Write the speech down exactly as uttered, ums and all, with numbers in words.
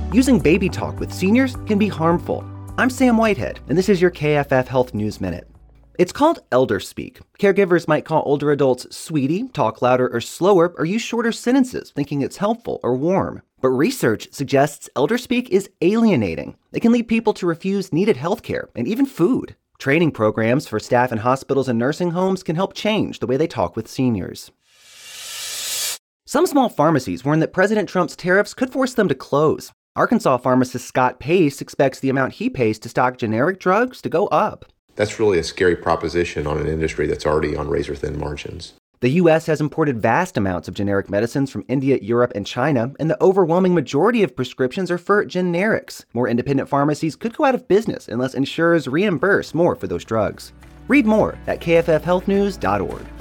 Using baby talk with seniors can be harmful. I'm Sam Whitehead, and this is your K F F Health News Minute. It's called elder speak. Caregivers might call older adults sweetie, talk louder or slower, or use shorter sentences, thinking it's helpful or warm. But research suggests elder speak is alienating. It can lead people to refuse needed health care and even food. Training programs for staff in hospitals and nursing homes can help change the way they talk with seniors. Some small pharmacies warn that President Trump's tariffs could force them to close. Arkansas pharmacist Scott Pace expects the amount he pays to stock generic drugs to go up. That's really a scary proposition on an industry that's already on razor-thin margins. The U S has imported vast amounts of generic medicines from India, Europe, and China, and the overwhelming majority of prescriptions are for generics. More independent pharmacies could go out of business unless insurers reimburse more for those drugs. Read more at K F F health news dot org.